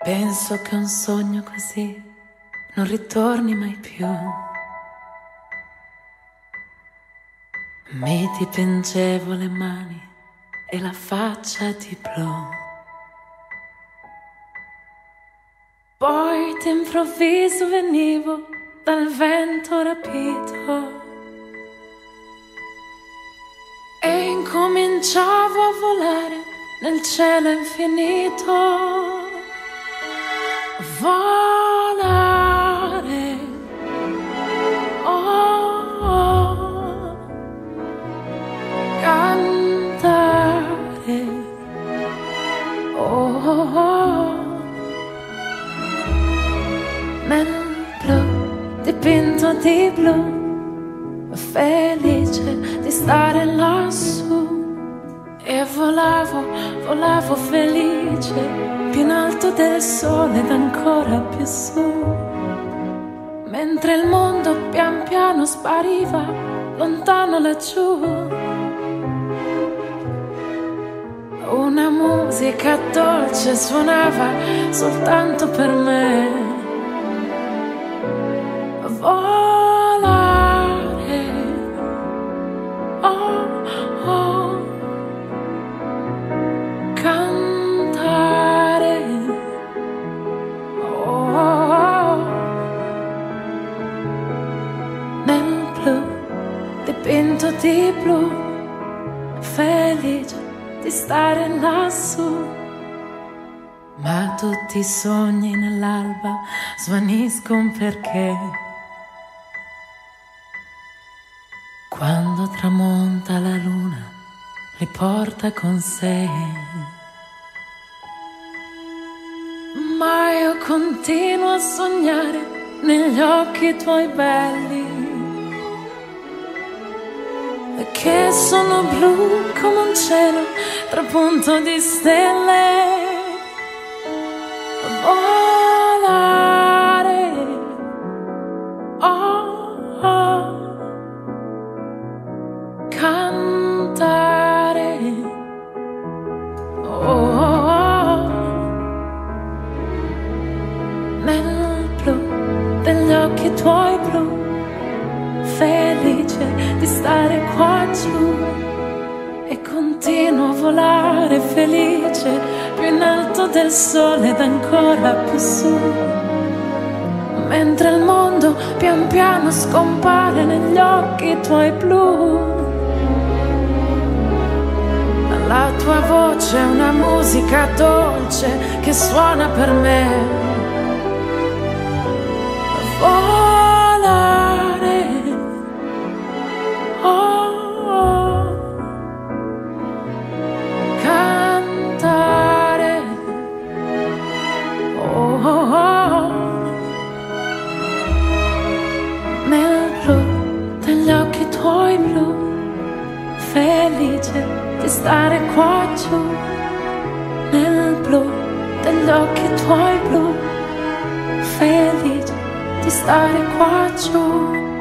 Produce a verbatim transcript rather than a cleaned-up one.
Penso che un sogno così non ritorni mai più. Mi dipingevo le mani e la faccia di blu. Poi d'improvviso venivo dal vento rapito e incominciavo a volare nel cielo infinito. Volare, oh, oh, cantare, oh, oh, oh, nel blu, dipinto di blu, felice di stare lassù. E volavo, volavo felice, più in alto del sole ed ancora più su, mentre il mondo pian piano spariva, lontano laggiù. Una musica dolce suonava soltanto per me. Volare, oh, oh, cantare, oh, oh, nel blu, dipinto di blu, felice di stare lassù. Ma tutti i sogni nell'alba svaniscono perché quando tramonta la luna li porta con sé. Ma io continuo a sognare negli occhi tuoi belli, che sono blu come un cielo trapunto di stelle. Volare, oh, oh, cantare, oh, oh, oh, nel blu degli occhi tuoi blu, felice di stare qua giù. E continuo a volare felice, più in alto del sole ed ancora più su, mentre il mondo pian piano scompare negli occhi tuoi blu. La tua voce è una musica dolce che suona per me. Volare, oh, oh, cantare, oh, oh, oh, nel blu degli occhi tuoi blu, felice di stare qua giù, nel blu degli occhi tuoi blu, felice di stare qua giù.